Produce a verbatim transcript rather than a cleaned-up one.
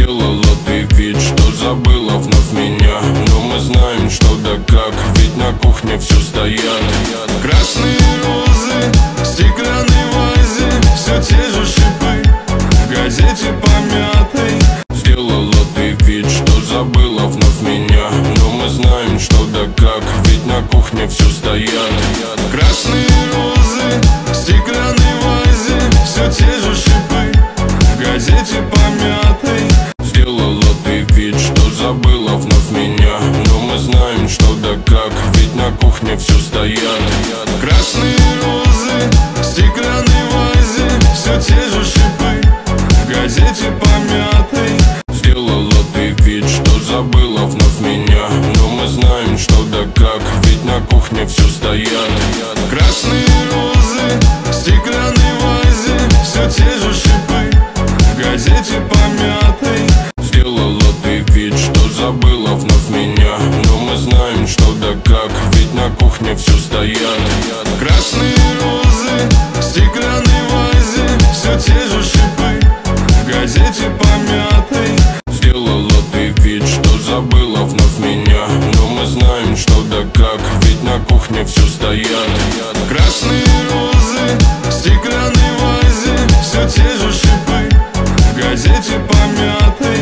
Сделала ты вид, что забыла вновь меня, но мы знаем, что да как, ведь на кухне все стоят. Красные розы в стеклянной вазе, все те же шипы в газете помятой. Сделала ты вид, что забыла вновь меня, но мы знаем, что да как, ведь на кухне все стоят. Красные розы в стеклянной вазе, все те же шипы в газете помятой. Сделала ты вид, что забыла вновь меня, но мы знаем, что да как, ведь на кухне все стоят. Красные розы в стеклянной вазе, все те же шипы в газете помятой. Сделала ты вид, что забыла вновь меня, но мы знаем, что да как, ведь на кухне все стоят. Красные розы в стеклянной вазе, все те же шипы в газете помятой. Сделала ты вид, что забыла вновь меня, но мы знаем, что да как, ведь на кухне все стоят. Красные розы в стеклянной вазе, все те же шипы в газете помятой. Сделала ты вид, что забыла вновь меня, но мы знаем, что да как, ведь на кухне все стоят. Красные розы в стеклянной вазе, все те же шипы в газете помятой.